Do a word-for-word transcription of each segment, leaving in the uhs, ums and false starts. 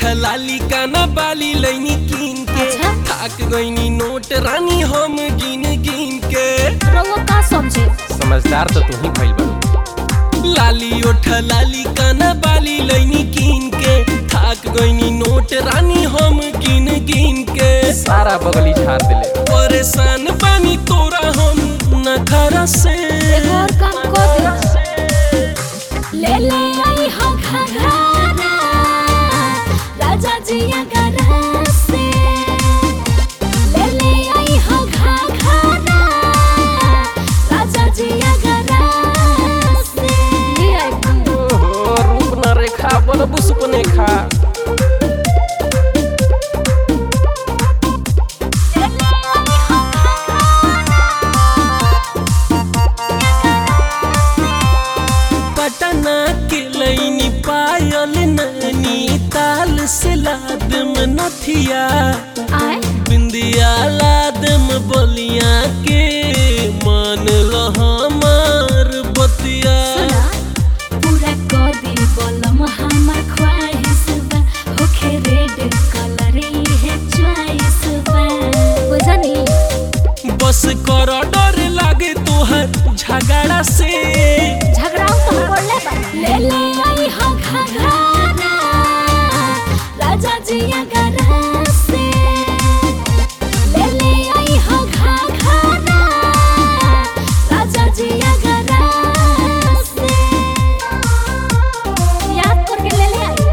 उठलाली काना बाली लैनी कीन के अच्छा? थाक गईनी नोट रानी हम गिन गिन के। रउआ का समझे? समझदार तो तू ही भइल बा। लाली उठलाली काना बाली लैनी कीन के थाक गईनी नोट रानी हम गिन गिन के। सारा बगली झाड़ दिले। परेशान बानी तोरा हम नखरा से। एक और काम कर दे। ले ले आई हो घघरा राजा जी अगरा से। ले ले आई हो घघरा राजा जी अगरा से। ले आई ओहो, रूप न रेखा बलबु सुपने खा। पटना के लैनी पायल नैनी ताल से लादम नथिया आए बिंदिया लादम बलिया के मान लो हमार बतिया। सुना पूरा कदी बोलम हमर ख्वाहिश बा होखे रेड कलर है चॉइस बा। बुझनी बस कर डर लागे तोहर झगड़ा से। झगड़ा तो बोले बा। ले ले आई हो घघरा राजा जी अगरा से। ले ले आई हो घघरा राजा जी अगरा से। याद करके ले ले आई।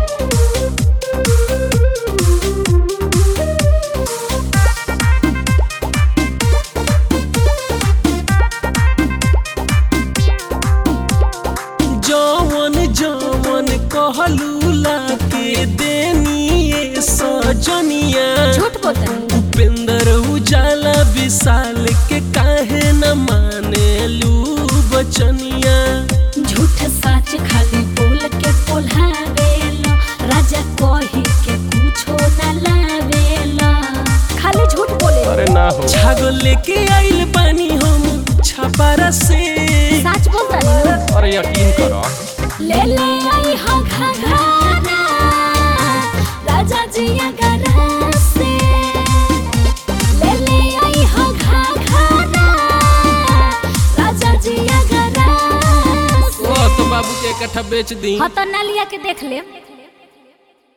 जवन जवन कहलू लाके देनी ये सजनिया। झूठ बोलता है। उपेंद्र उजाला विशाल के काहे न माने लू बचनिया। झूठ सच खाली बोल के पोल्हावेला राजा कही के कुछो न लावेला। खाली झूठ बोले। अरे ना हो। छागल लेके आइल बानी हम छपारा से। सच बोलता है। अरे यकीन करो। ले ले आई हो घघरा राजा जी अगरा से। ले ले आई हो घघरा राजा जी अगरा से। वो तो बाबू के इकट्ठा बेच दी। हाँ तो ना लिया के देख ले।